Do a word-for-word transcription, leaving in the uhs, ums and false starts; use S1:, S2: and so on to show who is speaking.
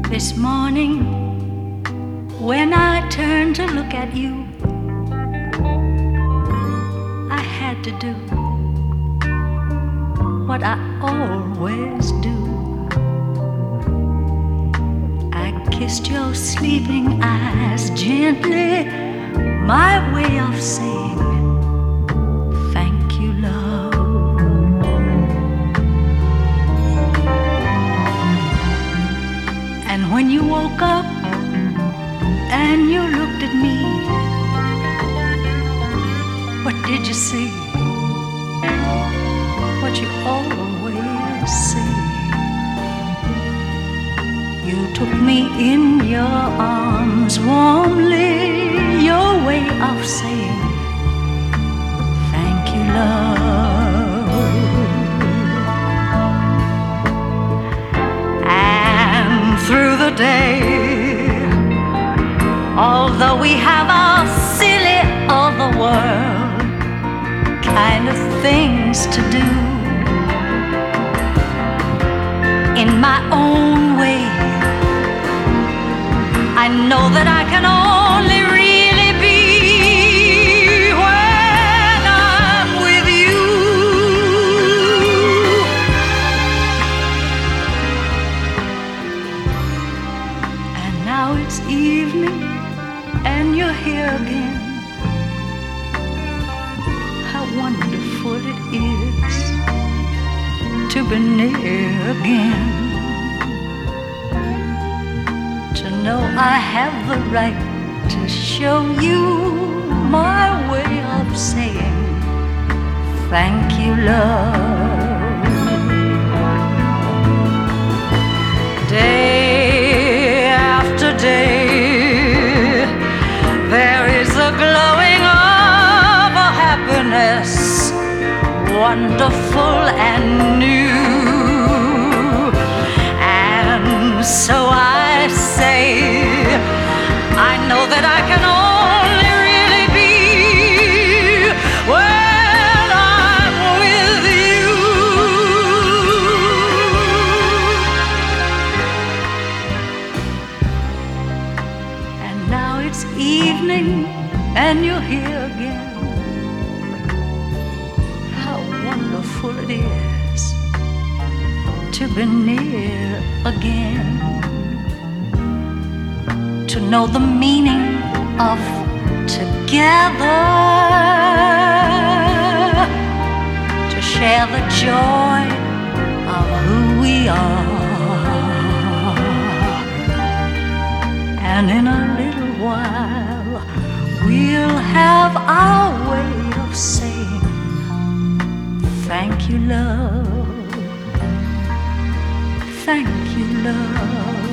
S1: This morning, when I turned to look at you, I had to do what I always do. I kissed your sleeping eyes gently, my way of saying thank you, love. And when you woke up and you looked at me, what did you see? What you always say. You took me in your arms warmly, your way of saying thank you, love. And through the day, although we have our silly other world kind of things to do, in my own way, I know that I can only really be when I'm with you. And now it's evening and you're here again. How wonderful it is to be near again, to know I have the right to show you my way of saying thank you, love. Day after day, there is a glowing of a happiness wonderful and new. And so I say, I know that I can only really be when I'm with you. And now it's evening and you're here again. How wonderful it is to be near again, to know the meaning of together, to share the joy of who we are. And in a little while, we'll have our way of saying thank you, love. Thank you, love.